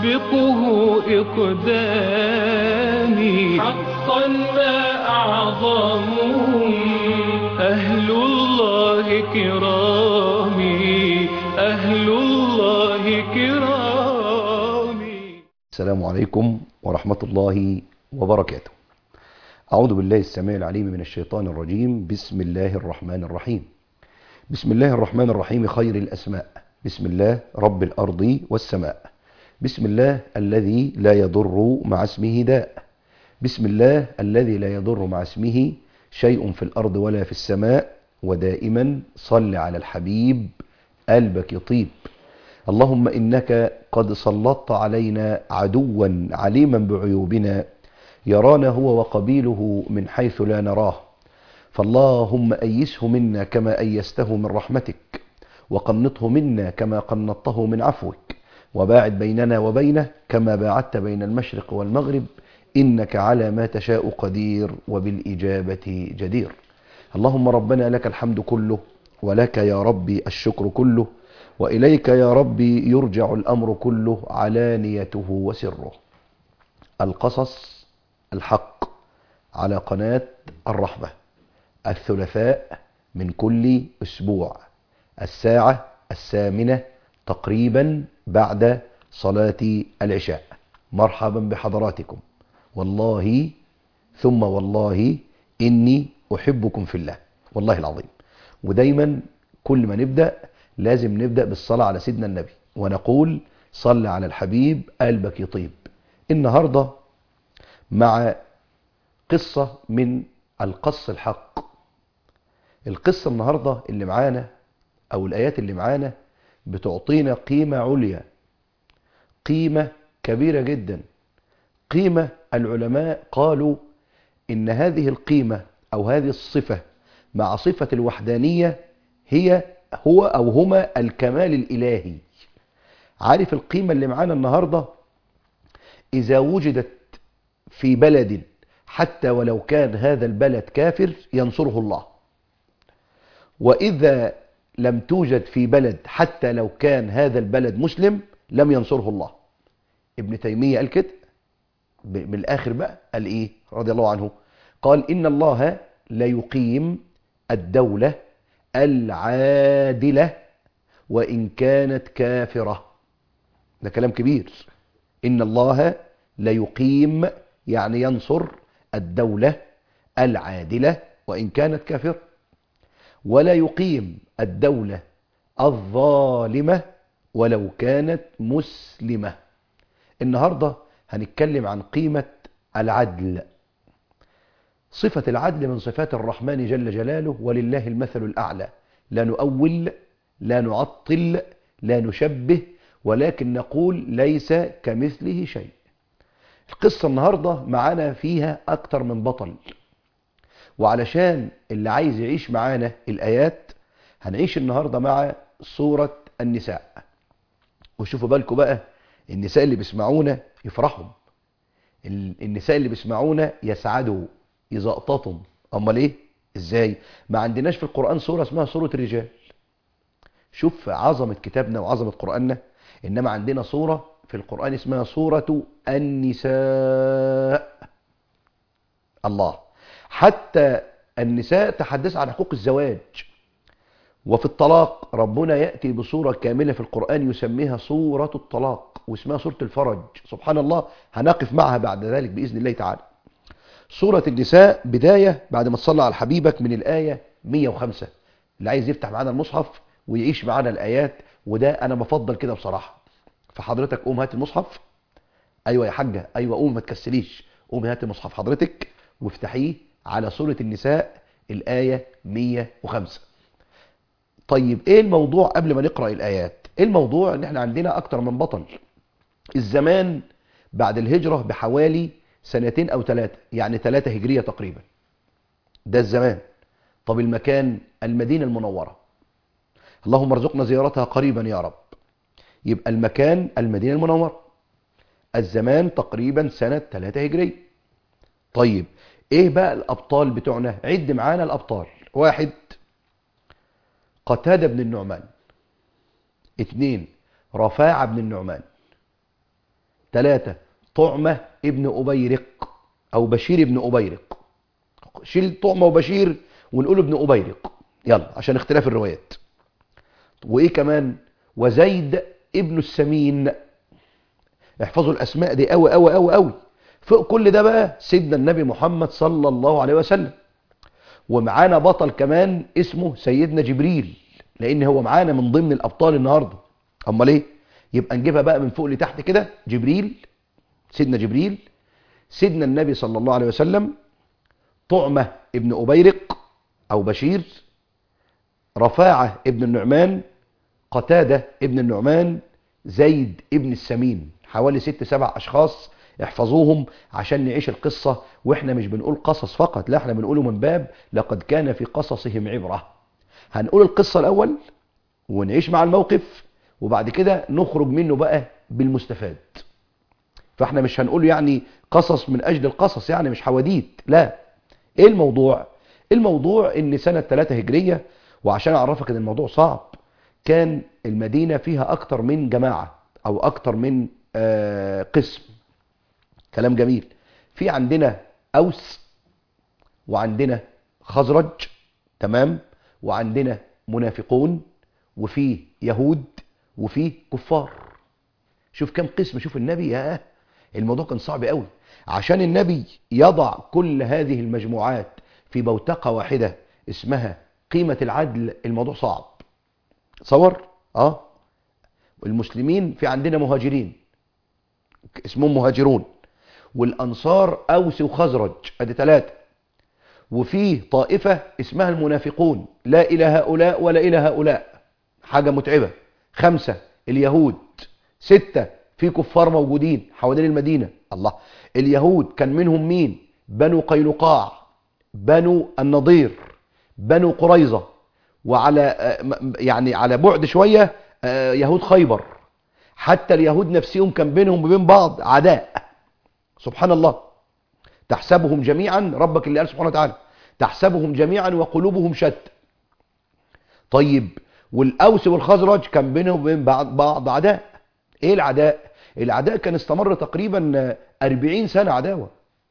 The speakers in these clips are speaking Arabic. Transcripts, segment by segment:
يسبقه إقدامي حقا ما أعظمهم أهل الله كرامي أهل الله كرامي. السلام عليكم ورحمة الله وبركاته. أعوذ بالله السميع العليم من الشيطان الرجيم. بسم الله الرحمن الرحيم. بسم الله الرحمن الرحيم خير الأسماء. بسم الله رب الأرض والسماء. بسم الله الذي لا يضر مع اسمه داء. بسم الله الذي لا يضر مع اسمه شيء في الأرض ولا في السماء. ودائما صل على الحبيب قلبك يطيب. اللهم إنك قد سلطت علينا عدوا عليما بعيوبنا يرانا هو وقبيله من حيث لا نراه، فاللهم أيسه منا كما أيسته من رحمتك، وقنطه منا كما قنطته من عفوك، وباعد بيننا وبينه كما باعدت بين المشرق والمغرب، إنك على ما تشاء قدير وبالإجابة جدير. اللهم ربنا لك الحمد كله، ولك يا ربي الشكر كله، وإليك يا ربي يرجع الأمر كله علانيته وسره. القصص الحق على قناة الرحمة، الثلاثاء من كل أسبوع، الساعة 8 تقريبا بعد صلاة العشاء. مرحبا بحضراتكم، والله ثم والله إني أحبكم في الله والله العظيم. ودايما كل ما نبدأ لازم نبدأ بالصلاة على سيدنا النبي، ونقول صل على الحبيب قلبك يطيب. النهاردة مع قصة من القص الحق. القصة النهاردة اللي معانا أو الآيات اللي معانا بتعطينا قيمة عليا، قيمة كبيرة جدا، قيمة العلماء قالوا إن هذه القيمة أو هذه الصفة مع صفة الوحدانية هو أو هما الكمال الإلهي. عارف القيمة اللي معانا النهاردة؟ إذا وجدت في بلد حتى ولو كان هذا البلد كافر ينصره الله، وإذا لم توجد في بلد حتى لو كان هذا البلد مسلم لم ينصره الله. ابن تيمية قال كده من الآخر بقى، قال إيه رضي الله عنه؟ قال إن الله لا يقيم الدولة العادلة وإن كانت كافرة. ده كلام كبير. إن الله لا يقيم يعني ينصر الدولة العادلة وإن كانت كافرة، ولا يقيم الدولة الظالمة ولو كانت مسلمة. النهاردة هنتكلم عن قيمة العدل. صفة العدل من صفات الرحمن جل جلاله، ولله المثل الأعلى. لا نؤول، لا نعطل، لا نشبه، ولكن نقول ليس كمثله شيء. القصة النهاردة معانا فيها أكتر من بطل، وعلشان اللي عايز يعيش معانا الآيات هنعيش النهاردة مع سورة النساء. وشوفوا بالكم بقى، النساء اللي بيسمعونا يفرحوا، النساء اللي بيسمعونا يسعدوا يزقططوا. أمال إيه؟ إزاي؟ ما عندناش في القرآن سورة اسمها سورة الرجال. شوف عظمة كتابنا وعظمة قرآننا، إنما عندنا سورة في القرآن اسمها سورة النساء. الله. حتى النساء تحدث عن حقوق الزواج، وفي الطلاق ربنا يأتي بصورة كاملة في القرآن يسميها سورة الطلاق، واسمها سورة الفرج. سبحان الله، هنقف معها بعد ذلك بإذن الله تعالى. سورة النساء بداية بعد ما تصلى على حبيبك من الآية 105. اللي عايز يفتح معانا المصحف ويعيش معانا الآيات، وده أنا بفضل كده بصراحة. فحضرتك قوم هات المصحف. أيوة يا حاجة، أيوة قوم ما تكسليش، قوم هات المصحف حضرتك وافتحيه على سورة النساء الآية 105. طيب إيه الموضوع قبل ما نقرأ الآيات؟ إيه الموضوع؟ إن إحنا عندنا أكتر من بطل. الزمان بعد الهجرة بحوالي 2 أو 3، يعني 3 هجرية تقريبا. ده الزمان. طب المكان؟ المدينة المنورة. اللهم ارزقنا زيارتها قريبا يا رب. يبقى المكان المدينة المنورة. الزمان تقريبا سنة 3 هجرية. طيب ايه بقى الأبطال بتوعنا؟ عد معانا الأبطال. 1 قتادة بن النعمان. 2 رفاعة بن النعمان. 3 طعمة ابن أبيرق أو بشير ابن أبيرق. شيل طعمة وبشير ونقول ابن أبيرق يلا عشان اختلاف الروايات. وإيه كمان؟ وزيد ابن السمين. احفظوا الأسماء دي قوي قوي قوي قوي. فوق كل ده بقى سيدنا النبي محمد صلى الله عليه وسلم. ومعانا بطل كمان اسمه سيدنا جبريل، لأن هو معانا من ضمن الأبطال النهاردة. أمال إيه؟ يبقى نجيبها بقى من فوق لتحت كده. جبريل، سيدنا جبريل، سيدنا النبي صلى الله عليه وسلم، طعمة ابن أبيرق أو بشير، رفاعة ابن النعمان، قتادة ابن النعمان، زيد ابن السمين. حوالي 6-7 أشخاص احفظوهم عشان نعيش القصة. واحنا مش بنقول قصص فقط، لا احنا بنقوله من باب لقد كان في قصصهم عبرة. هنقول القصة الأول ونعيش مع الموقف، وبعد كده نخرج منه بقى بالمستفاد. فاحنا مش هنقول يعني قصص من أجل القصص، يعني مش حواديت، لا. ايه الموضوع؟ الموضوع ان سنة 3 هجرية، وعشان اعرفك ان الموضوع صعب، كان المدينة فيها اكتر من جماعة او اكتر من قسم. كلام جميل. في عندنا اوس، وعندنا خزرج، تمام، وعندنا منافقون، وفي يهود، وفي كفار. شوف كم قسم. شوف النبي، يا الموضوع كان صعب قوي. عشان النبي يضع كل هذه المجموعات في بوتقة واحدة اسمها قيمة العدل، الموضوع صعب. تصور المسلمين في عندنا مهاجرين اسمهم مهاجرون، والأنصار أوس وخزرج، ادي 3. وفي طائفة اسمها المنافقون، لا إلى هؤلاء ولا إلى هؤلاء، حاجة متعبة. 5 اليهود. 6 في كفار موجودين حوالين المدينة. الله، اليهود كان منهم مين؟ بنو قينقاع، بنو النضير، بنو قريظة، وعلى يعني على بعد شوية يهود خيبر. حتى اليهود نفسهم كان بينهم وبين بعض عداء. سبحان الله. تحسبهم جميعا، ربك اللي قال سبحانه وتعالى تحسبهم جميعا وقلوبهم شتى. طيب، والأوس والخزرج كان بينهم وبين بعض عداء. ايه العداء؟ العداء كان استمر تقريبا 40 سنة عداوة.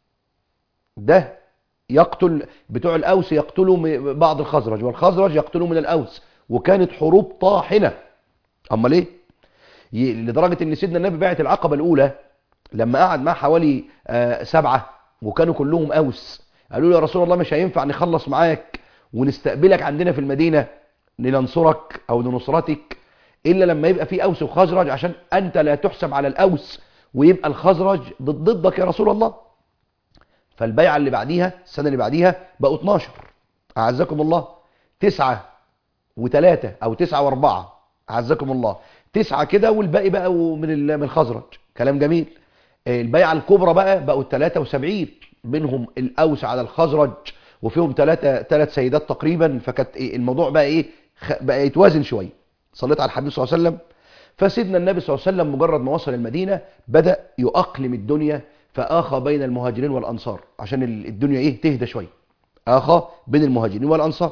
ده يقتل بتوع الأوس، يقتلوا بعض الخزرج، والخزرج يقتلوا من الأوس، وكانت حروب طاحنة. أما ليه؟ لدرجة ان سيدنا النبي بعت العقبة الأولى لما قعد معاه حوالي 7 وكانوا كلهم أوس. قالوا له يا رسول الله مش هينفع نخلص معاك ونستقبلك عندنا في المدينة لننصرك أو لنصرتك إلا لما يبقى في أوس وخزرج، عشان أنت لا تحسب على الأوس ويبقى الخزرج ضدك يا رسول الله. فالبيعة اللي بعديها، السنة اللي بعديها، بقوا 12. أعزكم الله. 9 و3 أو 9 و4، أعزكم الله. 9 كده، والباقي بقى من الخزرج. كلام جميل. البيعة الكبرى بقوا 73، بينهم الأوس على الخزرج، وفيهم 3 سيدات تقريبا. فكانت الموضوع بقى ايه؟ بقى يتوازن شويه. صليت على الحبيب صلى الله عليه وسلم. فسيدنا النبي صلى الله عليه وسلم مجرد ما وصل المدينة بدأ يؤقلم الدنيا، فآخى بين المهاجرين والأنصار عشان الدنيا ايه؟ تهدى شويه. آخى بين المهاجرين والأنصار.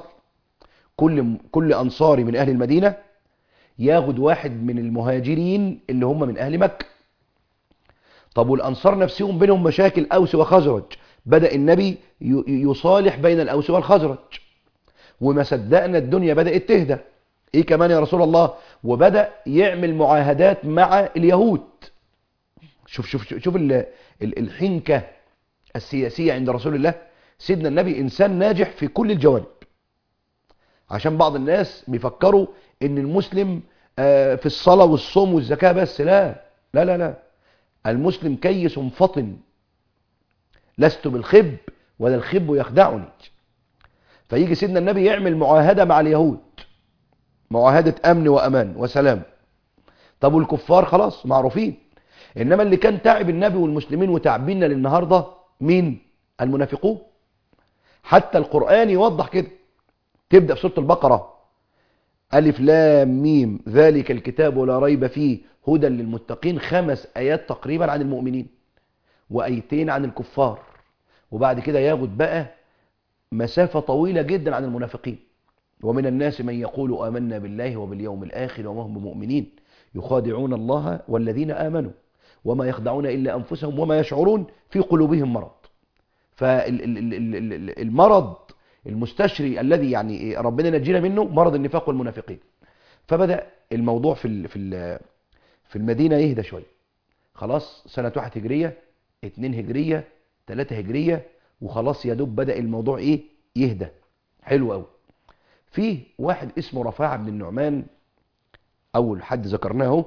كل أنصاري من أهل المدينة ياخد واحد من المهاجرين اللي هم من أهل مكة. طب والأنصار نفسهم بينهم مشاكل أوس وخزرج. بدأ النبي يصالح بين الأوس والخزرج، وما صدقنا الدنيا بدأت تهدى. ايه كمان يا رسول الله؟ وبدأ يعمل معاهدات مع اليهود. شوف الحنكة السياسية عند رسول الله. سيدنا النبي إنسان ناجح في كل الجوانب. عشان بعض الناس بيفكروا ان المسلم في الصلاة والصوم والزكاة بس. لا لا لا لا، المسلم كيس فطن. لست بالخب ولا الخب يخدعني. فيجي سيدنا النبي يعمل معاهدة مع اليهود، معاهدة أمن وأمان وسلام. طب والكفار خلاص معروفين. إنما اللي كان تعب النبي والمسلمين وتعبيننا للنهاردة مين؟ المنافقون. حتى القرآن يوضح كده. تبدأ في سورة البقرة: ألف لام ميم ذلك الكتاب لا ريب فيه هدى للمتقين. 5 آيات تقريبا عن المؤمنين، وآيتين عن الكفار، وبعد كده ياخد بقى مسافة طويلة جدا عن المنافقين. ومن الناس من يقول آمنا بالله وباليوم الآخر وما هم بمؤمنين يخادعون الله والذين آمنوا وما يخدعون إلا أنفسهم وما يشعرون في قلوبهم مرض. فالمرض المستشري الذي يعني ربنا نجينا منه مرض النفاق والمنافقين. فبدأ الموضوع في المدينة يهدى شوية. خلاص سنة 1 هجرية 2 هجرية 3 هجرية وخلاص يا دوب بدأ الموضوع يهدى. حلو قوي. فيه واحد اسمه رفاعة بن النعمان، أول حد ذكرناه،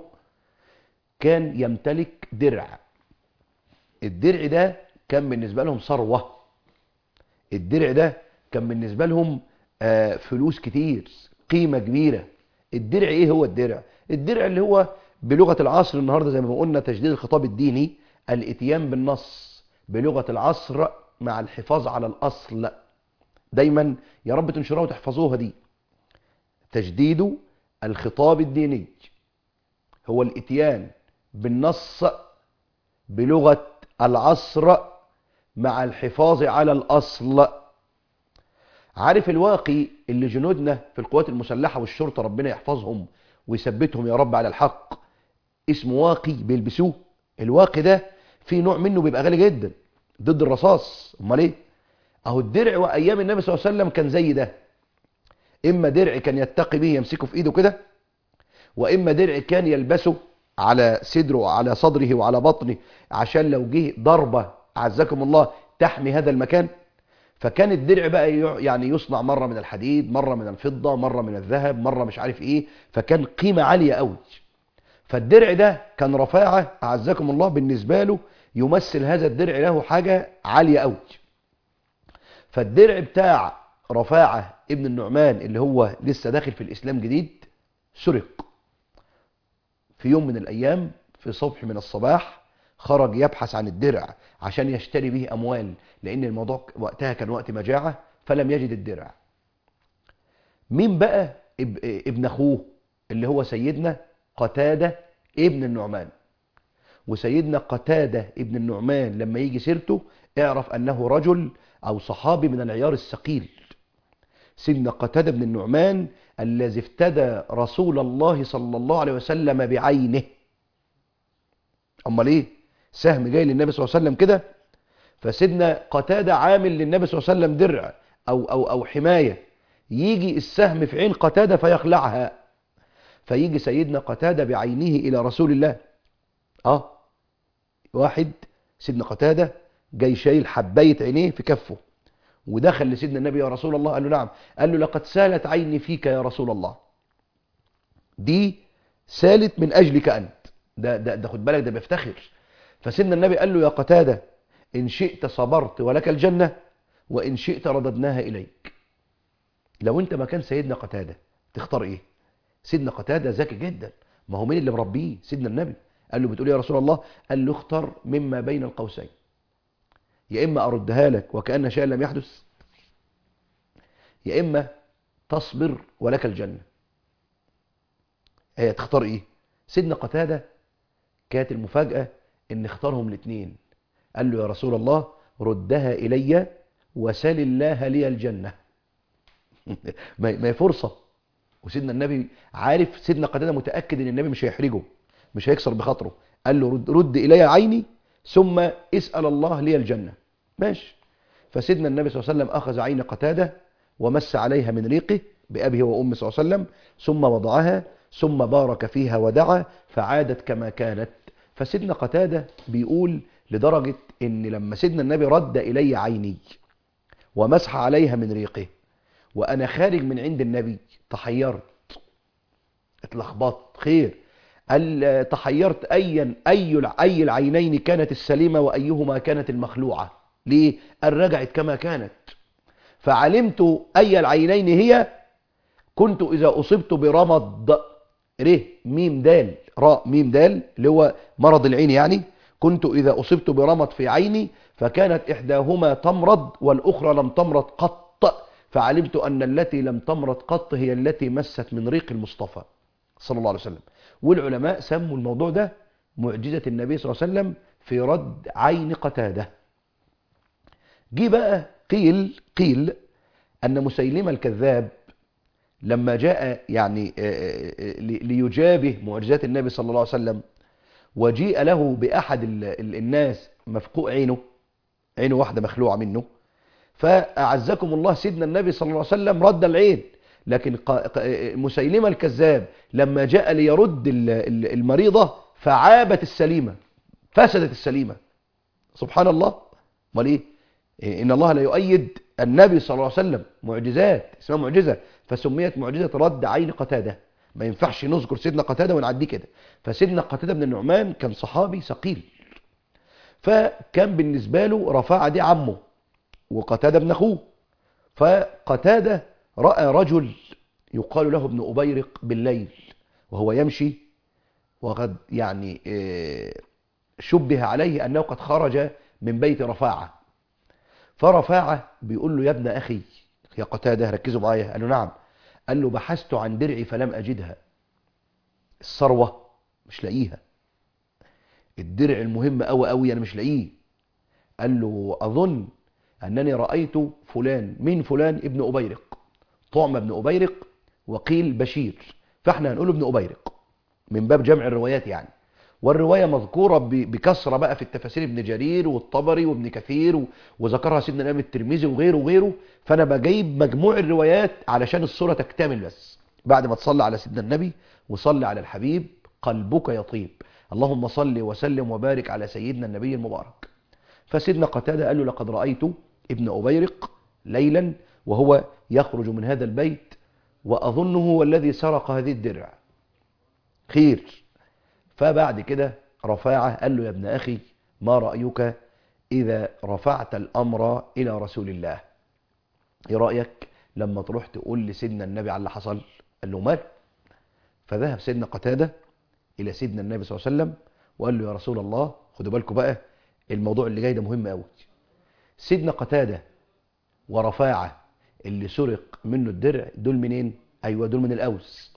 كان يمتلك درع. الدرع ده كان بالنسبة لهم ثروة. الدرع ده كان بالنسبة لهم فلوس كتير، قيمة كبيرة. الدرع ايه هو الدرع؟ الدرع اللي هو بلغة العصر النهاردة زي ما قلنا تجديد الخطاب الديني، الاتيان بالنص بلغة العصر مع الحفاظ على الأصل. دايما يا رب تنشروها وتحفظوها دي. تجديد الخطاب الديني هو الاتيان بالنص بلغة العصر مع الحفاظ على الأصل. عارف الواقي اللي جنودنا في القوات المسلحة والشرطة ربنا يحفظهم ويثبتهم يا رب على الحق، اسمه واقي بيلبسوه. الواقي ده في نوع منه بيبقى غالي جدا ضد الرصاص. امال ايه؟ اهو الدرع وايام النبي صلى الله عليه وسلم كان زي ده. اما درع كان يتقي به يمسكه في ايده كده، واما درع كان يلبسه على صدره وعلى صدره وعلى بطنه عشان لو جه ضربة عزكم الله تحمي هذا المكان. فكان الدرع بقى يعني يصنع مرة من الحديد، مرة من الفضة، مرة من الذهب، مرة مش عارف ايه، فكان قيمة عالية قوي. فالدرع ده كان رفاعة أعزكم الله بالنسبة له يمثل هذا الدرع له حاجة عالية قوي. فالدرع بتاع رفاعة ابن النعمان اللي هو لسه داخل في الإسلام جديد سرق في يوم من الأيام. في صبح من الصباح خرج يبحث عن الدرع عشان يشتري به أموال، لأن الموضوع وقتها كان وقت مجاعة، فلم يجد الدرع. مين بقى ابن أخوه اللي هو سيدنا قتادة ابن النعمان؟ وسيدنا قتادة ابن النعمان لما يجي سيرته اعرف أنه رجل أو صحابي من العيار الثقيل. سيدنا قتادة بن النعمان الذي افتدى رسول الله صلى الله عليه وسلم بعينه. أمال ايه؟ سهم جاي للنبي صلى الله عليه وسلم كده، فسيدنا قتادة عامل للنبي صلى الله عليه وسلم درع أو حماية، يجي السهم في عين قتادة فيخلعها، فيجي سيدنا قتادة بعينه إلى رسول الله. واحد سيدنا قتادة جاي شايل حباية عينيه في كفه، ودخل لسيدنا النبي يا رسول الله. قال له نعم. قال له لقد سالت عيني فيك يا رسول الله. دي سالت من أجلك أنت. ده خد بالك، ده بيفتخر. فسيدنا النبي قال له يا قتادة إن شئت صبرت ولك الجنة، وإن شئت رددناها إليك. لو أنت مكان سيدنا قتادة تختار إيه؟ سيدنا قتادة ذكي جدا، ما هو مين اللي مربيه؟ سيدنا النبي. قال له بتقول يا رسول الله؟ قال له اختر مما بين القوسين، يا إما أردها لك وكأن شيئا لم يحدث، يا إما تصبر ولك الجنة. هي تختار إيه؟ سيدنا قتادة كانت المفاجأة إن اختارهم الاثنين. قال له يا رسول الله ردها إلي وسل الله لي الجنة. ما هي فرصة. وسيدنا النبي عارف، سيدنا قتادة متأكد إن النبي مش هيحرجه، مش هيكسر بخاطره. قال له رد إلي عيني ثم اسأل الله لي الجنة. ماشي. فسيدنا النبي صلى الله عليه وسلم أخذ عين قتادة ومس عليها من ريقه بأبيه وأمه صلى الله عليه وسلم، ثم وضعها، ثم بارك فيها ودعا فعادت كما كانت. فسيدنا قتادة بيقول لدرجة إن لما سيدنا النبي رد إلي عيني ومسح عليها من ريقه وأنا خارج من عند النبي تحيرت، اتلخبطت. خير. قال تحيرت أي العينين كانت السليمة وأيهما كانت المخلوعة. ليه؟ قال رجعت كما كانت. فعلمت أي العينين هي. كنت إذا أصبت برمض ر ميم دال راء ميم دال اللي هو مرض العين يعني، كنت إذا أصبت برمض في عيني فكانت إحداهما تمرض والأخرى لم تمرض قط، فعلمت أن التي لم تمرض قط هي التي مست من ريق المصطفى صلى الله عليه وسلم. والعلماء سموا الموضوع ده معجزة النبي صلى الله عليه وسلم في رد عين قتادة. جي بقى قيل أن مسيلمة الكذاب لما جاء يعني ليجابه معجزات النبي صلى الله عليه وسلم وجيء له بأحد الناس مفقوع عينه واحدة مخلوعة منه، فأعزكم الله سيدنا النبي صلى الله عليه وسلم رد العين. لكن مسيلمة الكذاب لما جاء ليرد المريضة فعابت السليمة، فسدت السليمة. سبحان الله. امال ايه؟ ان الله لا يؤيد النبي صلى الله عليه وسلم معجزات اسمها معجزة، فسميت معجزة رد عين قتادة. ما ينفعش نذكر سيدنا قتادة ونعدي كده. فسيدنا قتادة بن النعمان كان صحابي ثقيل، فكان بالنسبة له رفاعة دي عمه وقتادة ابن اخوه. فقتادة رأى رجل يقال له ابن أبيرق بالليل وهو يمشي، وقد يعني شبه عليه أنه قد خرج من بيت رفاعة. فرفاعة بيقول له يا ابن أخي يا قتادة، ركزوا معايا. قال له نعم. قال له بحثت عن درعي فلم أجدها. الثروة مش لاقيها، الدرع المهم أوي أوي أنا مش لاقيه. قال له أظن أنني رأيت فلان. من فلان؟ ابن أبيرق، طعم ابن أبيرق، وقيل بشير، فاحنا هنقوله ابن أبيرق من باب جمع الروايات يعني. والرواية مذكورة بكثرة بقى في التفاسير، ابن جرير والطبري وابن كثير، وذكرها سيدنا الإمام الترمذي وغيره وغيره. فأنا بجيب مجموع الروايات علشان الصورة تكتمل. بس بعد ما تصلي على سيدنا النبي وصلي على الحبيب قلبك يطيب. اللهم صل وسلم وبارك على سيدنا النبي المبارك. فسيدنا قتادة قال له لقد رأيت ابن أبيرق ليلا وهو يخرج من هذا البيت، وأظنه هو الذي سرق هذه الدرع. خير. فبعد كده رفاعة قال له يا ابن أخي ما رأيك إذا رفعت الأمر إلى رسول الله؟ إيه رأيك لما تروح تقول لسيدنا النبي على اللي حصل؟ قال له مال. فذهب سيدنا قتادة إلى سيدنا النبي صلى الله عليه وسلم وقال له يا رسول الله، خدوا بالكم بقى الموضوع اللي جاي ده مهم قوي. سيدنا قتادة ورفاعة اللي سرق منه الدرع دول منين؟ أيوة دول من الأوس.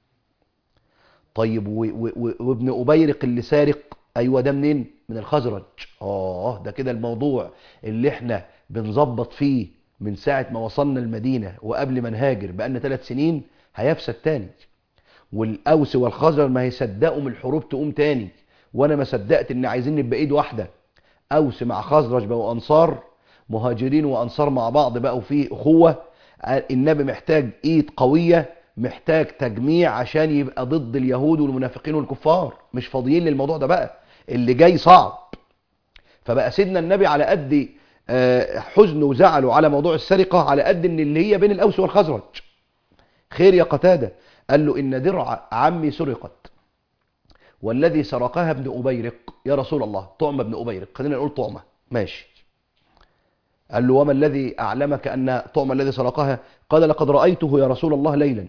طيب وابن أبيرق اللي سارق أيوة ده منين؟ من الخزرج. ده كده الموضوع اللي احنا بنظبط فيه من ساعة ما وصلنا المدينة وقبل ما نهاجر بقالنا 3 سنين هيفسد تاني. والأوس والخزرج ما هيصدقوا من الحروب تقوم تاني، وانا ما صدقت ان عايزين نبقى ايد واحدة. أوس مع خزرج بقوا أنصار، مهاجرين وأنصار مع بعض بقوا فيه أخوة. النبي محتاج إيد قوية، محتاج تجميع عشان يبقى ضد اليهود والمنافقين والكفار. مش فاضيين للموضوع ده بقى، اللي جاي صعب. فبقى سيدنا النبي على قد حزنه وزعله على موضوع السرقة على قد ان اللي هي بين الأوس والخزرج. خير يا قتادة؟ قال له إن درع عمي سرقت والذي سرقها ابن أبيرق يا رسول الله. طعمة ابن أبيرق، خلينا نقول طعمة ماشي. قال له وما الذي أعلمك أن طعمة الذي سرقها؟ قال لقد رأيته يا رسول الله ليلا.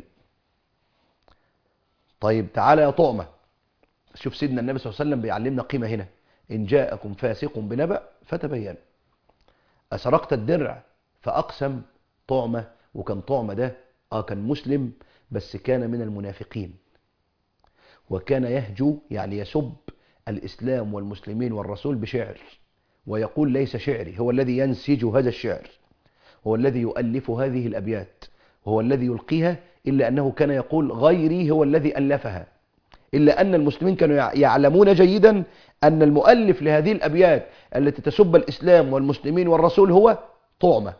طيب تعالى يا طعمة. شوف سيدنا النبي صلى الله عليه وسلم بيعلمنا قيمة هنا. إن جاءكم فاسق بنبأ فتبين. أسرقت الدرع؟ فأقسم طعمة. وكان طعمة ده كان مسلم بس كان من المنافقين، وكان يهجو يعني يسب الإسلام والمسلمين والرسول بشعر، ويقول ليس شعري، هو الذي ينسج هذا الشعر، هو الذي يؤلف هذه الأبيات، وهو الذي يلقيها، إلا أنه كان يقول غيري هو الذي ألفها. إلا أن المسلمين كانوا يعلمون جيدا أن المؤلف لهذه الأبيات التي تسب الإسلام والمسلمين والرسول هو طعمة.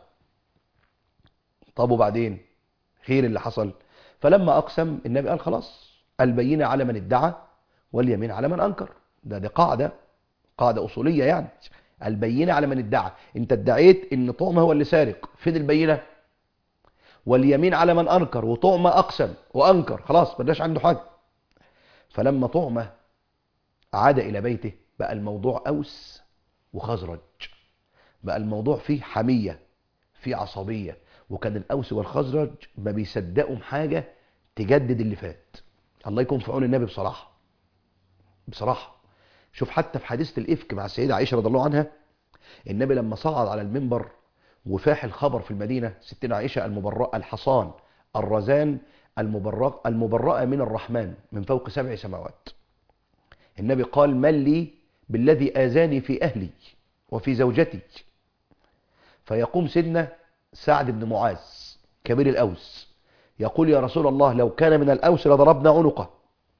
طب وبعدين خير اللي حصل؟ فلما أقسم النبي قال خلاص، البينة على من ادعى واليمين على من أنكر. ده قاعدة أصولية يعني. البينة على من ادعى. انت ادعيت ان طعمة هو اللي سارق، فين البينة؟ واليمين على من أنكر، وطعمة أقسم وأنكر، خلاص مبقاش عنده حاجة. فلما طعمة عاد إلى بيته بقى الموضوع أوس وخزرج، بقى الموضوع فيه حمية، فيه عصبية. وكان الأوس والخزرج ما بيصدقوا حاجة تجدد اللي فات. الله يكون في عون النبي بصراحة. شوف حتى في حديثة الإفك مع السيدة عائشة رضي الله عنها، النبي لما صعد على المنبر وفاح الخبر في المدينة، ستنا عائشة المبرأة الحصان الرزان المبرأة من الرحمن من فوق 7 سماوات، النبي قال من لي بالذي آذاني في أهلي وفي زوجتي؟ فيقوم سيدنا سعد بن معاذ كبير الأوس يقول يا رسول الله لو كان من الأوس لضربنا عنقه.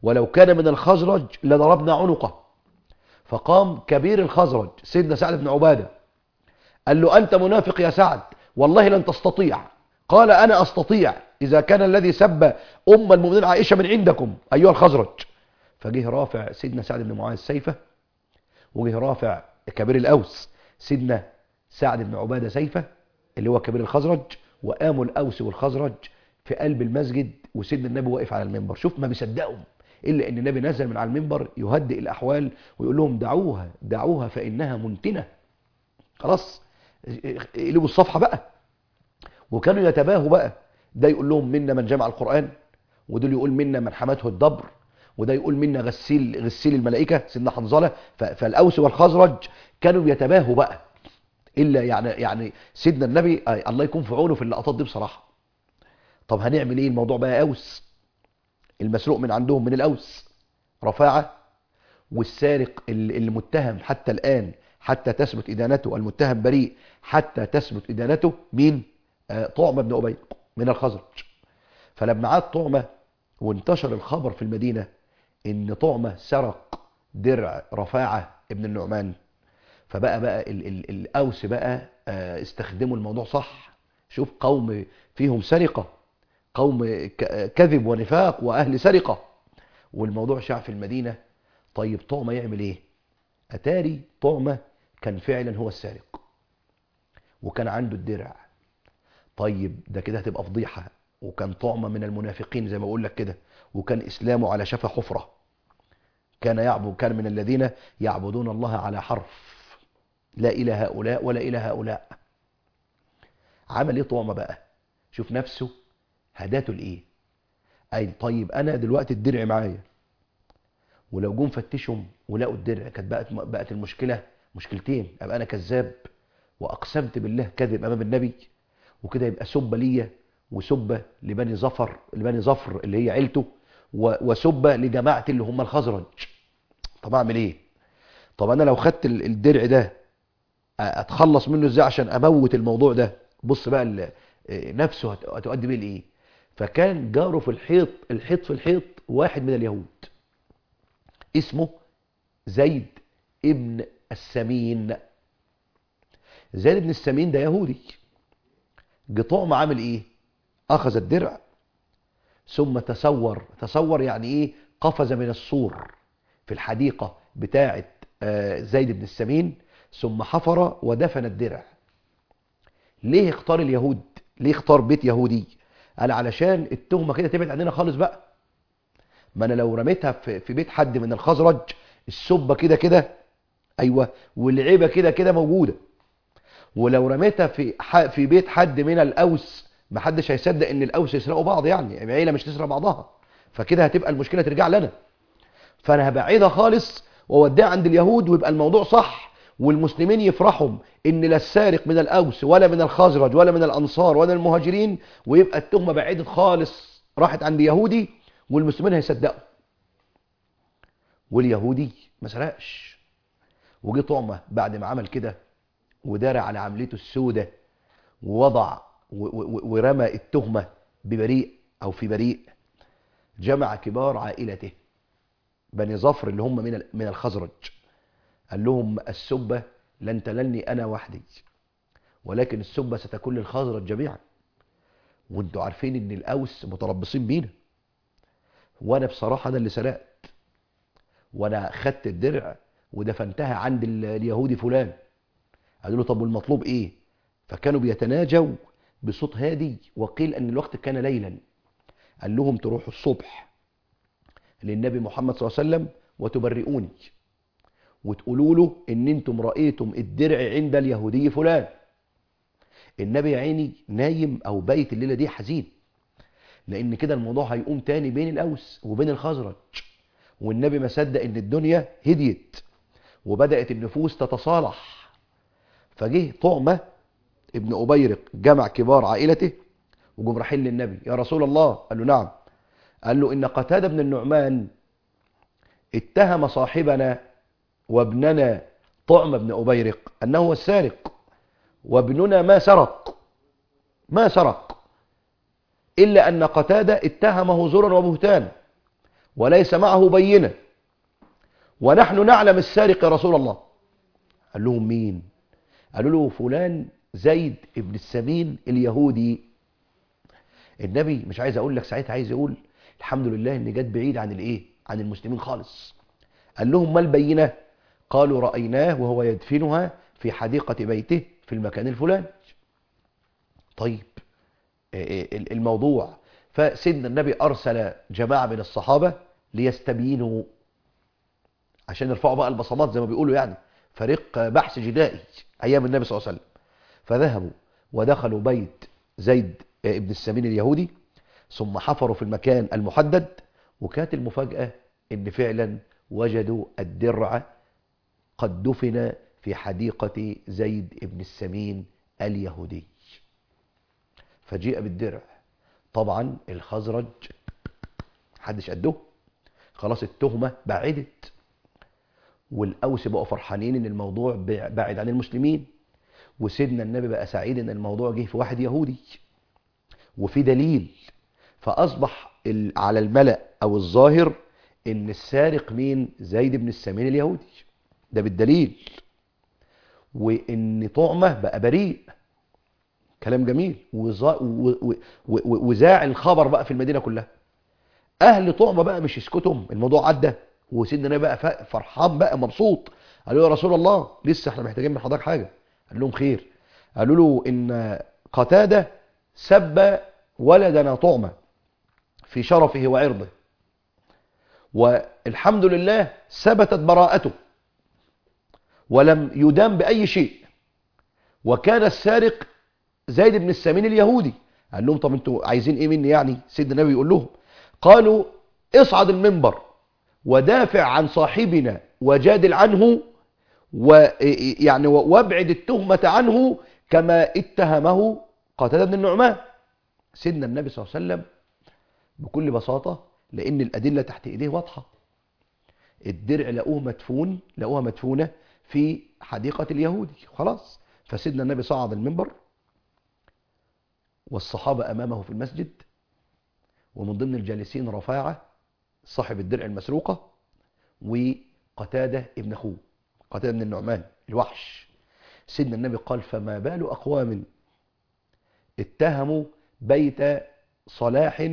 ولو كان من الخزرج لضربنا عنقه. فقام كبير الخزرج سيدنا سعد بن عبادة قال له أنت منافق يا سعد، والله لن تستطيع. قال أنا أستطيع إذا كان الذي سب أم المؤمنين عائشة من عندكم أيها الخزرج. فجه رافع سيدنا سعد بن معاذ سيفه، وجه رافع كبير الأوس سيدنا سعد بن عبادة سيفه اللي هو كبير الخزرج، وقاموا الأوس والخزرج في قلب المسجد، وسيدنا النبي واقف على المنبر. شوف ما بيصدقهم إلا أن النبي نزل من على المنبر يهدئ الأحوال ويقول لهم دعوها دعوها فإنها منتنة. خلاص قلبوا الصفحة بقى. وكانوا يتباهوا بقى، ده يقول لهم منا من جمع القرآن، ودول يقول منا من حمته الدبر، وده يقول منا غسيل الملائكة سيدنا حنظلة. فالأوس والخزرج كانوا يتباهوا بقى. إلا يعني سيدنا النبي الله يكون في عونه في اللقطات دي بصراحة. طب هنعمل ايه؟ الموضوع بقى أوس، المسروق من عندهم من الأوس رفاعة، والسارق المتهم حتى الآن حتى تثبت إدانته، المتهم بريء حتى تثبت إدانته مين؟ طعمة بن أبي من الخزرج. فلما عاد طعمة وانتشر الخبر في المدينة ان طعمة سرق درع رفاعة ابن النعمان، فبقى الأوس بقى استخدموا الموضوع صح. شوف قوم فيهم سرقة، قوم كذب ونفاق وأهل سرقة، والموضوع شاع في المدينة. طيب طعمة يعمل ايه؟ أتاري طعمة كان فعلا هو السارق وكان عنده الدرع. طيب ده كده هتبقى فضيحة، وكان طعمة من المنافقين زي ما بقول لك كده، وكان إسلامه على شفا حفرة. كان من الذين يعبدون الله على حرف، لا إلى هؤلاء ولا إلى هؤلاء. عمل ايه طعمة بقى؟ شوف نفسه هداته لإيه. أي طيب أنا دلوقتي الدرع معايا، ولو جم فتشهم ولقوا الدرع كانت بقت المشكلة مشكلتين. أبقى أنا كذاب وأقسمت بالله كذب أمام النبي، وكده يبقى سبة ليا وسبة لبني ظفر اللي هي عيلته، وسبة لجماعة اللي هم الخزرج. طب أعمل إيه؟ طب أنا لو خدت الدرع ده أتخلص منه إزاي عشان أموت الموضوع ده؟ بص بقى نفسه هتؤدي بيه لإيه. فكان جاره في الحيط واحد من اليهود اسمه زيد ابن السمين. زيد ابن السمين ده يهودي. طعمة عامل ايه؟ اخذ الدرع ثم تصور يعني ايه؟ قفز من السور في الحديقة بتاعة زيد بن السمين، ثم حفر ودفن الدرع. ليه اختار اليهود؟ ليه اختار بيت يهودي؟ قال علشان التهمة كده تبعد عننا خالص بقى. ما انا لو رميتها في بيت حد من الخزرج، السبة كده ايوه، والعيبة كده موجودة. ولو رميتها في بيت حد من الأوس، محدش هيصدق ان الأوس يسرقوا بعض، يعني عيلة مش تسرق بعضها، فكده هتبقى المشكلة ترجع لنا. فانا هبعدها خالص واوديها عند اليهود، ويبقى الموضوع صح، والمسلمين يفرحوا ان لا السارق من الأوس ولا من الخزرج ولا من الأنصار ولا المهاجرين، ويبقى التهمة بعيدت خالص راحت عند يهودي، والمسلمين هيصدقوا. واليهودي ما سرقش. وجه طعمة بعد ما عمل كده ودار على عملته السودة، ووضع ورمى التهمة ببريء أو في بريء، جمع كبار عائلته بني ظفر اللي هم من الخزرج، قال لهم السبة لن تلني أنا وحدي، ولكن السبة ستكون للخزرج جميعا، وانتوا عارفين ان الأوس متربصين بينا، وانا بصراحة انا اللي سرقت، وانا خدت الدرع ودفنتها عند اليهودي فلان. قالوا له طب والمطلوب ايه؟ فكانوا بيتناجوا بصوت هادي، وقيل ان الوقت كان ليلا. قال لهم تروحوا الصبح للنبي محمد صلى الله عليه وسلم وتبرئوني، وتقولوا له ان انتم رأيتم الدرع عند اليهودي فلان. النبي يا عيني نايم او بيت الليلة دي حزين، لان كده الموضوع هيقوم تاني بين الأوس وبين الخزرج، والنبي ما صدق ان الدنيا هديت وبدأت النفوس تتصالح. فجه طعمة ابن أبيرق جمع كبار عائلته وجم رايحين للنبي، يا رسول الله. قال له نعم. قال له إن قتادة بن النعمان اتهم صاحبنا وابننا طعمة بن أبيرق أنه هو السارق، وابننا ما سرق إلا أن قتادة اتهمه زورا وبهتان، وليس معه بينة ونحن نعلم السارق يا رسول الله. قال لهم مين؟ قالوا له فلان زيد ابن السمين اليهودي. النبي مش عايز اقول لك ساعتها، عايز يقول الحمد لله ان جت بعيد عن الايه، عن المسلمين خالص. قال لهم ما البينة؟ قالوا رأيناه وهو يدفنها في حديقة بيته في المكان الفلاني. طيب الموضوع، فسيدنا النبي أرسل جماعة من الصحابة ليستبينوا عشان يرفعوا بقى البصمات زي ما بيقولوا، يعني فريق بحث جدائي أيام النبي صلى الله عليه وسلم. فذهبوا ودخلوا بيت زيد ابن السمين اليهودي، ثم حفروا في المكان المحدد، وكانت المفاجأة إن فعلا وجدوا الدرع قد دفن في حديقة زيد ابن السمين اليهودي. فجيء بالدرع. طبعا الخزرج محدش قده، خلاص التهمة بعدت، والأوس بقوا فرحانين ان الموضوع بعد عن المسلمين، وسيدنا النبي بقى سعيد ان الموضوع جه في واحد يهودي وفي دليل. فأصبح على الملأ أو الظاهر ان السارق مين؟ زيد بن السمين اليهودي، ده بالدليل، وان طعمه بقى بريء. كلام جميل. وزاع الخبر بقى في المدينة كلها. اهل طعمه بقى مش يسكتهم، الموضوع عدى، وسيدنا النبي بقى فرحان بقى مبسوط. قالوا يا رسول الله لسه احنا محتاجين من حضرتك حاجة. قال لهم خير. قالوا له ان قتادة سب ولدنا طعمه في شرفه وعرضه، والحمد لله ثبتت براءته ولم يدام بأي شيء، وكان السارق زيد بن السمين اليهودي. قال لهم طب انتوا عايزين ايه مني يعني؟ سيدنا النبي يقول لهم قالوا اصعد المنبر ودافع عن صاحبنا وجادل عنه، ويعني وابعد التهمة عنه كما اتهمه قتادة بن النعمان. سيدنا النبي صلى الله عليه وسلم بكل بساطة، لأن الأدلة تحت إيديه واضحة، الدرع لقوها مدفونة في حديقة اليهودي خلاص. فسيدنا النبي صعد المنبر والصحابة أمامه في المسجد، ومن ضمن الجالسين رفاعة صاحب الدرع المسروقة، وقتادة ابن أخوه قتادة بن النعمان الوحش. سيدنا النبي قال فما بال أقوام اتهموا بيت صلاح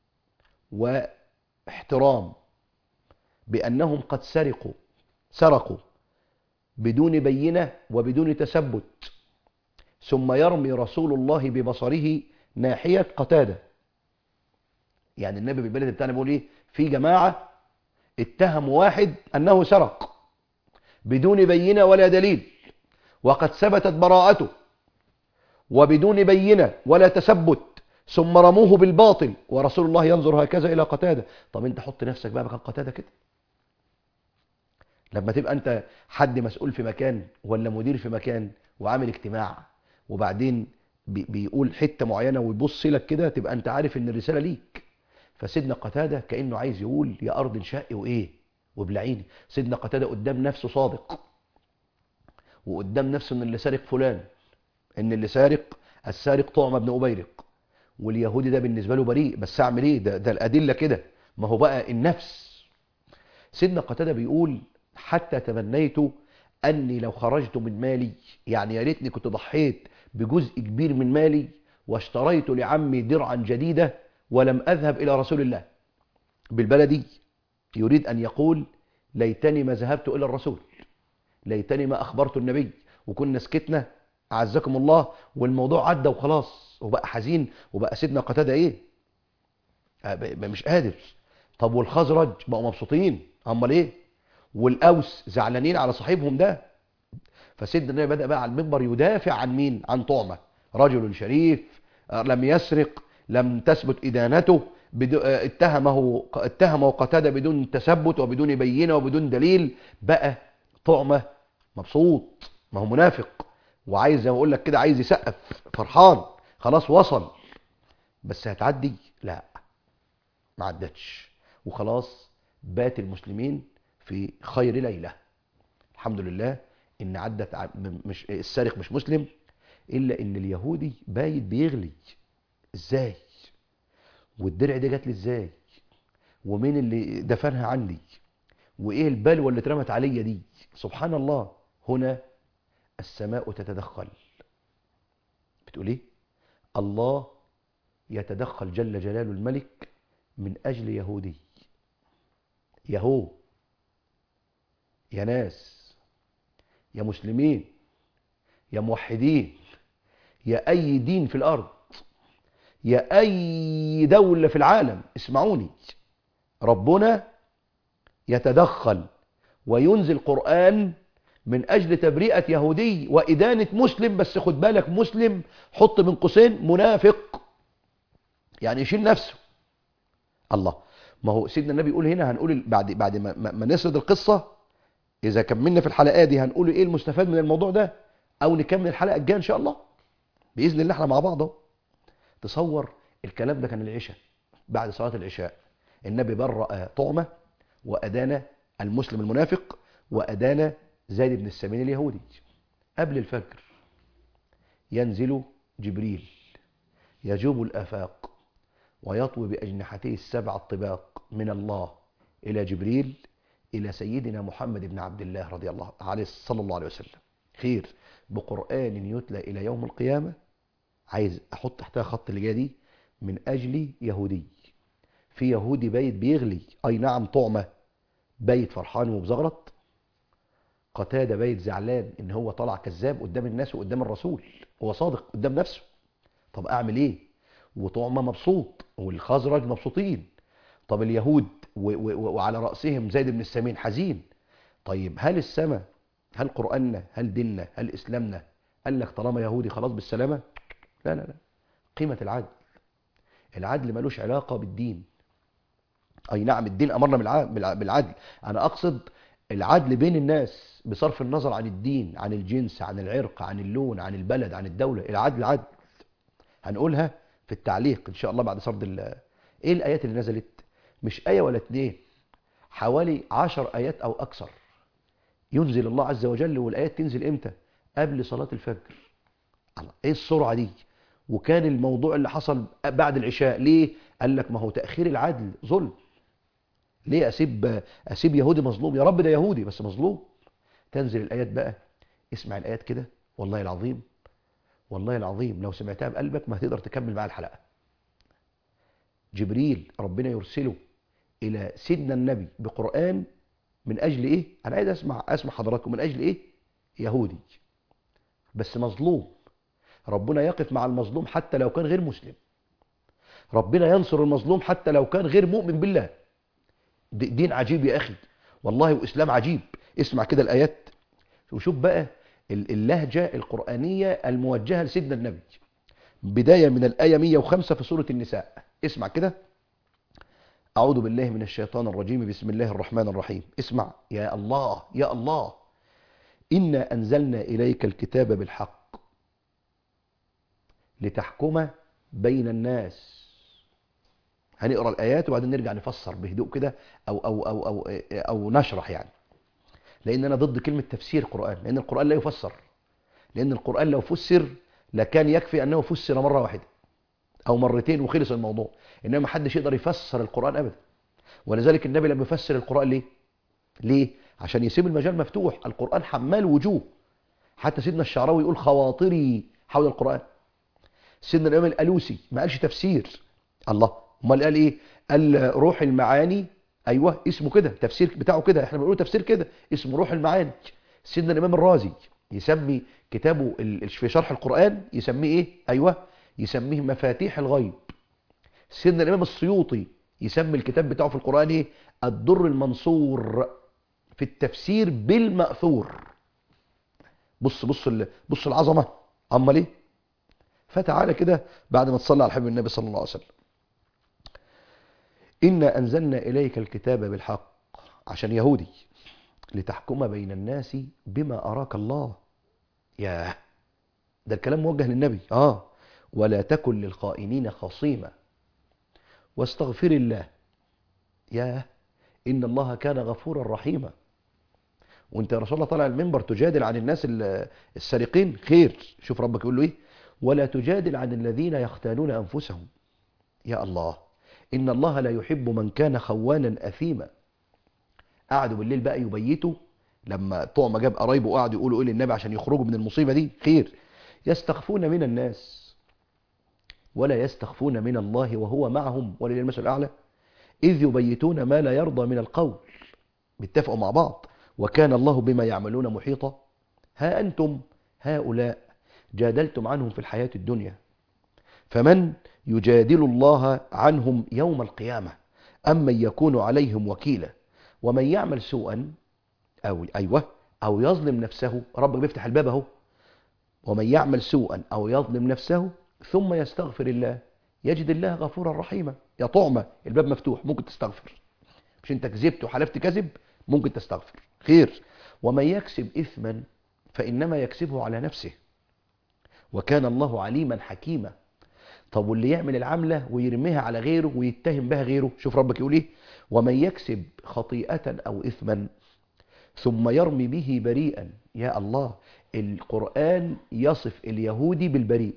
واحترام بأنهم قد سرقوا بدون بينة وبدون تثبت، ثم يرمي رسول الله ببصره ناحية قتادة. يعني النبي بالبلد بتاعنا بيقول ايه؟ في جماعة اتهموا واحد أنه سرق بدون بينة ولا دليل، وقد ثبتت براءته وبدون بينة ولا تثبت، ثم رموه بالباطل، ورسول الله ينظر هكذا إلى قتادة. طب انت حط نفسك بقى مكان قتادة كده، لما تبقى انت حد مسؤول في مكان ولا مدير في مكان وعامل اجتماع، وبعدين بيقول حتة معينة ويبص لك كده، تبقى انت عارف ان الرسالة ليك. فسيدنا قتادة كأنه عايز يقول يا أرض انشقي وإيه وبلعيني. سيدنا قتادة قدام نفسه صادق، وقدام نفسه ان اللي سارق فلان، ان اللي السارق طعمة بن أبيرق، واليهودي ده بالنسبة له بريء، بس اعمل ايه؟ ده الأدلة كده، ما هو بقى النفس. سيدنا قتادة بيقول حتى تمنيت أني لو خرجت من مالي، يعني يا ريتني كنت ضحيت بجزء كبير من مالي واشتريت لعمي درعا جديدة ولم أذهب إلى رسول الله. بالبلدي يريد أن يقول ليتني ما ذهبت إلى الرسول، ليتني ما أخبرت النبي، وكنا سكتنا أعزكم الله والموضوع عدى وخلاص، وبقى حزين. وبقى سيدنا قتادة إيه؟ مش قادر. طب والخزرج بقوا مبسوطين، امال ايه؟ والاوس زعلانين على صاحبهم ده. فسيدنا النبي بدأ بقى على المنبر يدافع عن مين؟ عن طعمة، رجل شريف لم يسرق، لم تثبت إدانته، اتهمه قتادة بدون تثبت وبدون بينة وبدون دليل. بقى طعمة مبسوط، ما هو منافق وعايز زي ما اقول لك كده، عايز يسقف فرحان، خلاص وصل. بس هتعدي؟ لا، ما عدتش، وخلاص بات المسلمين في خير ليلة. الحمد لله ان عدت، مش السارق مش مسلم، الا ان اليهودي بايت بيغلي. ازاي؟ والدرع ده جات لي ازاي؟ ومين اللي دفنها عني، وايه البلوى اللي اترمت عليا دي. سبحان الله. هنا السماء تتدخل. بتقول ايه؟ الله يتدخل جل جلاله الملك من اجل يهودي. يهو، يا ناس، يا مسلمين، يا موحدين، يا اي دين في الارض، يا اي دولة في العالم، اسمعوني. ربنا يتدخل وينزل قرآن من اجل تبرئة يهودي وادانة مسلم. بس خد بالك، مسلم حط من قوسين منافق، يعني يشيل نفسه. الله. ما هو سيدنا النبي يقول هنا، هنقول بعد ما نسرد القصة، اذا كملنا في الحلقات دي هنقول ايه المستفاد من الموضوع ده، او نكمل الحلقة الجاية ان شاء الله باذن الله. احنا مع بعض اهو. تصور الكلام ده كان العشاء، بعد صلاة العشاء النبي برأ طعمة وأدان المسلم المنافق وأدان زيد بن السمين اليهودي. قبل الفجر ينزل جبريل يجوب الآفاق ويطوي بأجنحته السبع الطباق من الله إلى جبريل إلى سيدنا محمد بن عبد الله رضي الله عليه صلى الله عليه وسلم، خير بقرآن يتلى إلى يوم القيامة. عايز أحط تحتها خط اللي جايه دي، من أجل يهودي. في يهودي بايت بيغلي، أي نعم، طعمة بايت فرحان ومزغرط، قتادة بايت زعلان إن هو طلع كذاب قدام الناس وقدام الرسول، هو صادق قدام نفسه. طب أعمل إيه؟ وطعمة مبسوط والخزرج مبسوطين. طب اليهود وعلى رأسهم زيد بن السمين حزين. طيب هل السماء، هل قرآننا، هل ديننا، هل إسلامنا قال لك طالما يهودي خلاص بالسلامة؟ لا لا لا. قيمة العدل. العدل ملوش علاقة بالدين. أي نعم الدين أمرنا بالعدل، أنا أقصد العدل بين الناس بصرف النظر عن الدين، عن الجنس، عن العرق، عن اللون، عن البلد، عن الدولة. العدل عدل. هنقولها في التعليق إن شاء الله بعد سرد إيه الآيات اللي نزلت؟ مش آية ولا اتنين، حوالي 10 آيات أو أكثر. ينزل الله عز وجل، والآيات تنزل إمتى؟ قبل صلاة الفجر. الله، إيه السرعة دي؟ وكان الموضوع اللي حصل بعد العشاء ليه؟ قال لك ما هو تأخير العدل ظلم. ليه أسيب يهودي مظلوم؟ يا رب ده يهودي بس مظلوم. تنزل الآيات بقى. اسمع الآيات كده، والله العظيم، والله العظيم لو سمعتها بقلبك ما هتقدر تكمل معايا الحلقة. جبريل ربنا يرسله إلى سيدنا النبي بقرآن من أجل إيه؟ أنا عايز أسمع حضراتكم من أجل إيه؟ يهودي بس مظلوم. ربنا يقف مع المظلوم حتى لو كان غير مسلم. ربنا ينصر المظلوم حتى لو كان غير مؤمن بالله. دين عجيب يا أخي والله، وإسلام عجيب. اسمع كده الآيات وشوف بقى اللهجة القرآنية الموجهة لسيدنا النبي، بداية من الآية 105 في سورة النساء. اسمع كده. أعوذ بالله من الشيطان الرجيم، بسم الله الرحمن الرحيم. اسمع يا الله، يا الله. إنا أنزلنا إليك الكتاب بالحق لتحكم بين الناس. هنقرأ الآيات وبعدين نرجع نفسر بهدوء كده أو نشرح يعني، لأن أنا ضد كلمة تفسير قرآن، لأن القرآن لا يفسر. لأن القرآن لو فسر لكان يكفي أنه فسر مرة واحدة أو مرتين وخلص الموضوع، إنما محدش يقدر يفسر القرآن أبدا. ولذلك النبي لم يفسر القرآن ليه؟ عشان يسيب المجال مفتوح. القرآن حمال وجوه. حتى سيدنا الشعراوي يقول خواطري حول القرآن. سيدنا الإمام الألوسي ما قالش تفسير. الله، امال قال إيه؟ قال روح المعاني. أيوه اسمه كده، تفسير بتاعه كده، احنا بنقول تفسير كده اسمه روح المعاني. سيدنا الإمام الرازي يسمي كتابه في شرح القرآن يسميه إيه؟ أيوه يسميه مفاتيح الغيب. سيدنا الإمام السيوطي يسمي الكتاب بتاعه في القرآن إيه؟ الدر المنصور في التفسير بالمأثور. بص العظمة. أما ليه؟ فتعالى كده بعد ما تصلي على حبيب النبي صلى الله عليه وسلم. إنا أنزلنا إليك الكتاب بالحق، عشان يهودي، لتحكم بين الناس بما أراك الله. ياه، ده الكلام موجه للنبي. ولا تكن للخائنين خصيما واستغفر الله. ياه، إن الله كان غفورا رحيما. وانت يا رسول الله طالع المنبر تجادل عن الناس السارقين، خير. شوف ربك يقول له ايه؟ ولا تجادل عن الذين يختانون انفسهم. يا الله، إن الله لا يحب من كان خوانا أثيما. قعدوا بالليل بقى يبيتوا، لما طعم جاب قرايبه وقعدوا يقولوا إيه للنبي عشان يخرجوا من المصيبة دي، خير، يستخفون من الناس ولا يستخفون من الله وهو معهم ولله المثل الأعلى، إذ يبيتون ما لا يرضى من القول. بيتفقوا مع بعض، وكان الله بما يعملون محيطا. ها أنتم هؤلاء جادلتم عنهم في الحياة الدنيا، فمن يجادل الله عنهم يوم القيامة أم من يكون عليهم وكيلا. ومن يعمل سوءا أو يظلم نفسه، ربك بيفتح الباب اهو، ومن يعمل سوءا أو يظلم نفسه ثم يستغفر الله يجد الله غفورا رحيما. يا طعمة الباب مفتوح، ممكن تستغفر، مش انت كذبت وحلفت كذب، ممكن تستغفر، خير. ومن يكسب إثما فإنما يكسبه على نفسه وكان الله عليما حكيما. طب واللي يعمل العملة ويرميها على غيره ويتهم بها غيره، شوف ربك يقول ايه، ومن يكسب خطيئة أو إثما ثم يرمي به بريئا. يا الله، القرآن يصف اليهودي بالبريء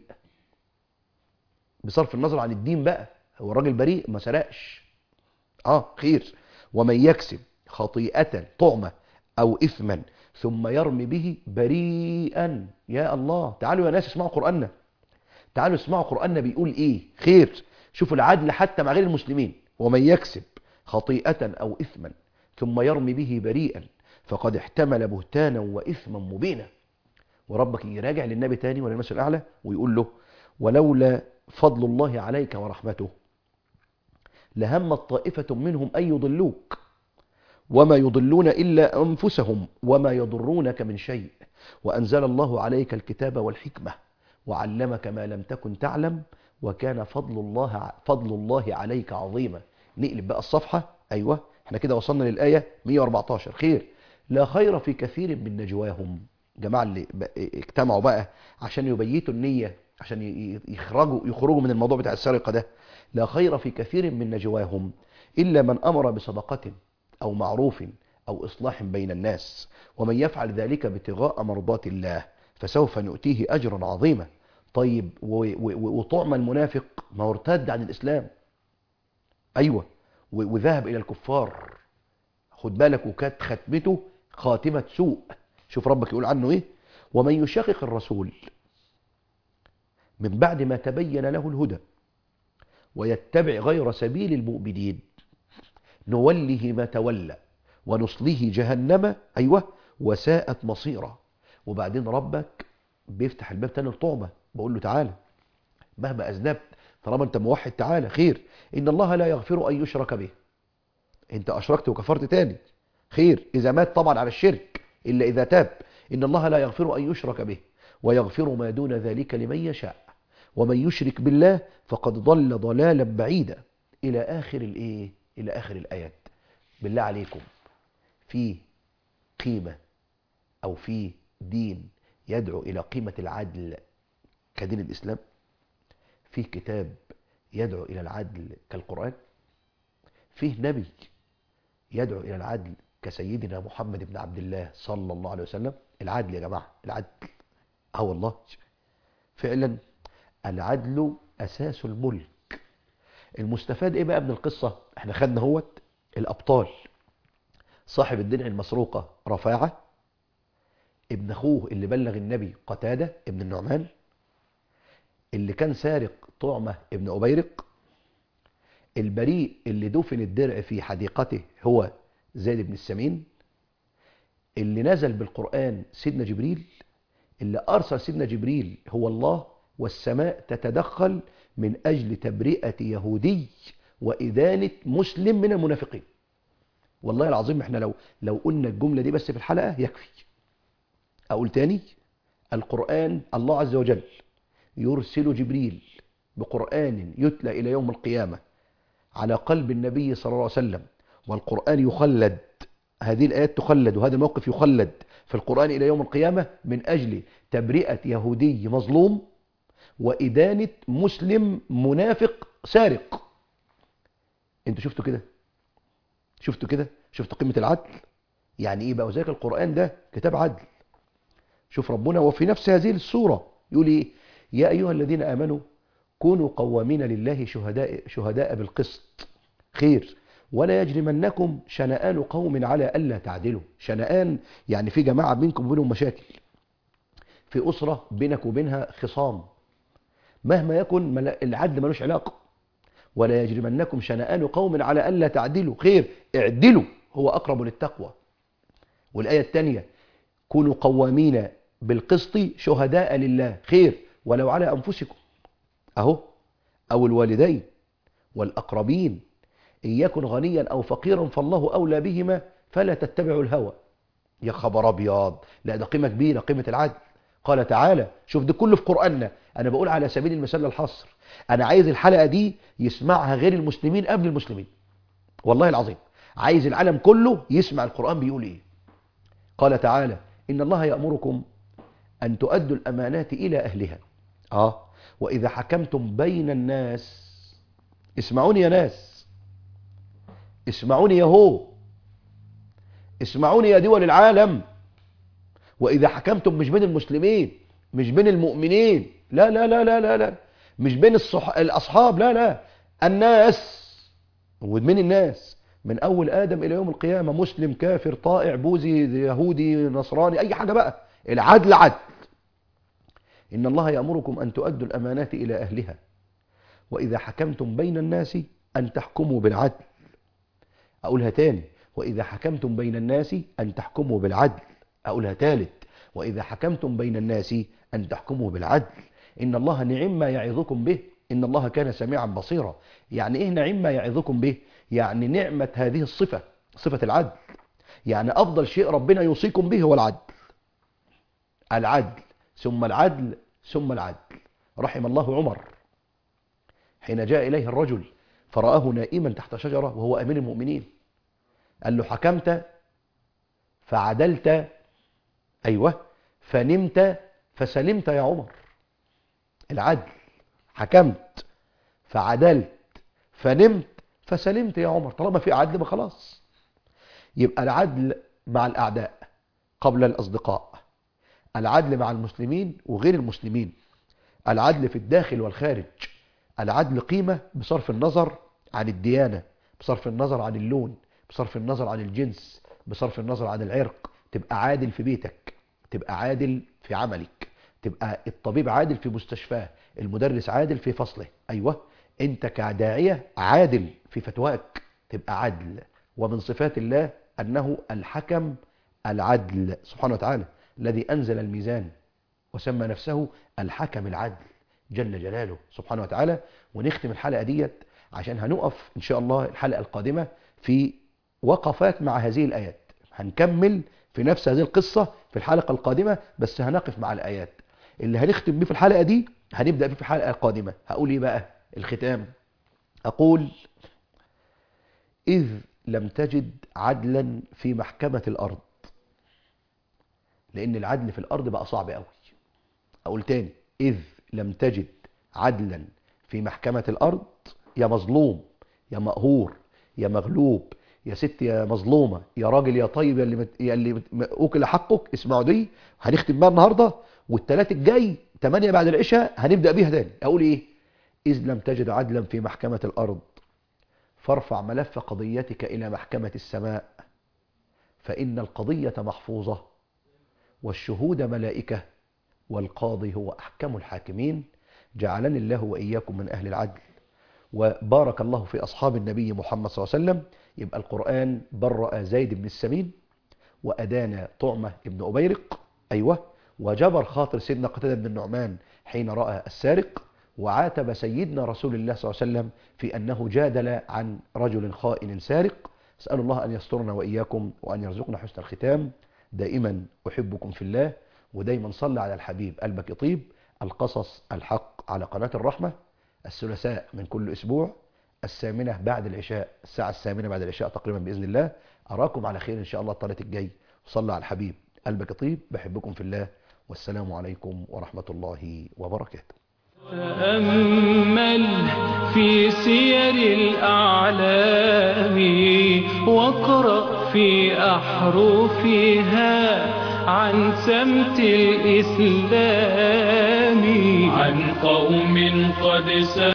بصرف النظر عن الدين بقى، هو الراجل بريء ما سرقش، خير. ومن يكسب خطيئة طعمة أو إثما ثم يرمي به بريئا. يا الله، تعالوا يا ناس اسمعوا قرآننا، تعالوا اسمعوا قرآننا بيقول ايه، خير. شوفوا العدل حتى مع غير المسلمين. ومن يكسب خطيئة أو إثما ثم يرمي به بريئا فقد احتمل بهتانا وإثما مبينا. وربك يراجع للنبي تاني وللمثل الأعلى ويقول له ولولا فضل الله عليك ورحمته لهم طائفة منهم أن يضلوك وما يضلون إلا أنفسهم وما يضرونك من شيء وأنزل الله عليك الكتاب والحكمة وعلمك ما لم تكن تعلم وكان فضل الله عليك عظيما. نقلب بقى الصفحة، أيوة احنا كده وصلنا للآية 114، خير. لا خير في كثير من نجواهم. جماعة اللي اجتمعوا بقى عشان يبيتوا النية، عشان يخرجوا من الموضوع بتاع السرقة ده. لا خير في كثير من نجواهم إلا من أمر بصدقة أو معروف أو إصلاح بين الناس ومن يفعل ذلك ابتغاء مرضات الله فسوف نؤتيه أجرا عظيما. طيب وطعم المنافق ما ارتد عن الإسلام، أيوة، وذهب إلى الكفار، خد بالك، وكانت ختمته خاتمة سوء. شوف ربك يقول عنه إيه، ومن يشاقق الرسول من بعد ما تبين له الهدى ويتبع غير سبيل المؤمنين نوله ما تولى ونصله جهنم، أيوة، وساءت مصيرا. وبعدين ربك بيفتح الباب تاني لطعمة، بقول له تعالى مهما أذنبت طالما أنت موحد تعالى، خير. إن الله لا يغفر أن يشرك به، أنت أشركت وكفرت تاني، خير. إذا مات طبعا على الشرك إلا إذا تاب. إن الله لا يغفر أن يشرك به ويغفر ما دون ذلك لمن يشاء ومن يشرك بالله فقد ضل ضلالا بعيدا إلى آخر إلى آخر الآيات. بالله عليكم، في قيمة أو في دين يدعو إلى قيمة العدل كدين الإسلام؟ فيه كتاب يدعو إلى العدل كالقرآن؟ فيه نبي يدعو إلى العدل كسيدنا محمد بن عبد الله صلى الله عليه وسلم؟ العدل يا جماعة، العدل، والله فعلا العدل أساس الملك. المستفاد إيه بقى من القصة؟ احنا خدنا هوت الأبطال، صاحب الدرع المسروقة رفاعة، ابن أخوه اللي بلغ النبي قتادة ابن النعمان، اللي كان سارق طعمة ابن أبيرق، البريء اللي دفن الدرع في حديقته هو زيد بن السمين، اللي نزل بالقرآن سيدنا جبريل، اللي أرسل سيدنا جبريل هو الله، والسماء تتدخل من أجل تبرئة يهودي وإدانة مسلم من المنافقين. والله العظيم احنا لو قلنا الجملة دي بس في الحلقة يكفي. أقول تاني، القرآن الله عز وجل يرسل جبريل بقرآن يتلى إلى يوم القيامة على قلب النبي صلى الله عليه وسلم، والقرآن يخلد، هذه الآيات تخلد وهذا الموقف يخلد في القرآن إلى يوم القيامة من أجل تبرئة يهودي مظلوم وإدانة مسلم منافق سارق. انتوا شفتوا كده؟ شفتوا قيمة العدل؟ يعني ايه بقى؟ وذلك القرآن ده كتاب عدل. شوف ربنا وفي نفس هذه السورة يقول ايه؟ يا أيها الذين آمنوا كونوا قوامين لله شهداء بالقسط، خير. ولا يجرمنكم شنآن قوم على ألا تعدلوا. شنآن يعني في جماعة بينكم وبينهم مشاكل، في أسرة بينك وبينها خصام، مهما يكن العدل ملوش علاقة. ولا يجرمنكم شنآن قوم على ألا تعدلوا، خير، اعدلوا هو أقرب للتقوى. والآية الثانية كونوا قوامين بالقسط شهداء لله، خير، ولو على أنفسكم أهو، أو الوالدين والأقربين، إن يكن غنيا أو فقيرا فالله أولى بهما فلا تتبعوا الهوى. يا خبر أبيض، لا ده قيمة كبيرة، قيمة العدل. قال تعالى، شوف ده كله في قرآننا، أنا بقول على سبيل المثال الحصر، أنا عايز الحلقة دي يسمعها غير المسلمين قبل المسلمين، والله العظيم عايز العالم كله يسمع القرآن بيقول إيه. قال تعالى إن الله يأمركم أن تؤدوا الأمانات إلى أهلها. وإذا حكمتم بين الناس، اسمعوني يا ناس، اسمعوني يا هو، اسمعوني يا دول العالم. وإذا حكمتم مش بين المسلمين، مش بين المؤمنين، لا لا لا لا لا لا، مش بين الأصحاب، لا لا، الناس. ومن الناس من أول آدم إلى يوم القيامة، مسلم كافر طائع بوذي يهودي نصراني أي حاجة بقى، العدل عدل. إن الله يأمركم أن تؤدوا الأمانات إلى أهلها وإذا حكمتم بين الناس أن تحكموا بالعدل. أقولها تاني، وإذا حكمتم بين الناس أن تحكموا بالعدل. أقولها ثالث، وإذا حكمتم بين الناس أن تحكموا بالعدل. إن الله نعم ما يعظكم به، إن الله كان سميعا بصيرا. يعني إيه نعم ما يعظكم به؟ يعني نعمة هذه الصفة، صفة العدل. يعني أفضل شيء ربنا يوصيكم به هو العدل، العدل ثم العدل ثم العدل. رحم الله عمر حين جاء إليه الرجل فرآه نائما تحت شجرة وهو أمير المؤمنين، قال له حكمت فعدلت، أيوة، فنمت فسلمت يا عمر. العدل، حكمت فعدلت فنمت فسلمت يا عمر. طالما في عدل ما خلاص. يبقى العدل مع الأعداء قبل الأصدقاء، العدل مع المسلمين وغير المسلمين، العدل في الداخل والخارج. العدل قيمة بصرف النظر عن الديانة، بصرف النظر عن اللون، بصرف النظر عن الجنس، بصرف النظر عن العرق. تبقى عادل في بيتك، تبقى عادل في عملك، تبقى الطبيب عادل في مستشفاه، المدرس عادل في فصله، أيوة، أنت كداعية عادل في فتواك، تبقى عدل. ومن صفات الله أنه الحكم العدل سبحانه وتعالى، الذي أنزل الميزان وسمى نفسه الحكم العدل جل جلاله سبحانه وتعالى. ونختم الحلقة ديت عشان هنقف إن شاء الله الحلقة القادمة في وقفات مع هذه الآيات. هنكمل في نفس هذه القصة في الحلقة القادمة، بس هنقف مع الآيات اللي هنختم بيه في الحلقة دي، هنبدأ بيه في الحلقة القادمة. هقول إيه بقى الختام؟ أقول إذ لم تجد عدلا في محكمة الأرض، لأن العدل في الأرض بقى صعب قوي. أقول تاني، إذ لم تجد عدلا في محكمة الأرض، يا مظلوم يا مقهور يا مغلوب يا ست يا مظلومة يا راجل يا طيب يا اللي أكل حقك، اسمعوا دي هنختم بها النهاردة، والثلاث الجاي 8 بعد العشاء هنبدأ بيها تاني. أقول إيه؟ إذ لم تجد عدلا في محكمة الأرض فارفع ملف قضيتك إلى محكمة السماء، فإن القضية محفوظة والشهود ملائكة والقاضي هو أحكم الحاكمين. جعلني الله وإياكم من أهل العدل، وبارك الله في أصحاب النبي محمد صلى الله عليه وسلم. يبقى القرآن برأ زيد بن السمين وأدان طعمة ابن أبيرق، أيوة، وجبر خاطر سيدنا قتادة بن النعمان حين رأى السارق، وعاتب سيدنا رسول الله صلى الله عليه وسلم في أنه جادل عن رجل خائن سارق. أسأل الله أن يسترنا وإياكم وأن يرزقنا حسن الختام. دائما أحبكم في الله، ودايما صلى على الحبيب قلبك يطيب. القصص الحق على قناة الرحمة، الثلاثاء من كل أسبوع، 8:00 بعد العشاء، الساعة 8:00 بعد العشاء تقريبا بإذن الله. أراكم على خير إن شاء الله الثلاث الجاي. صلى على الحبيب قلبك يطيب. بحبكم في الله، والسلام عليكم ورحمة الله وبركاته. تأمل في سير الأعلام واقرأ في أحرفها عن سمت الإسلام، عن قوم قد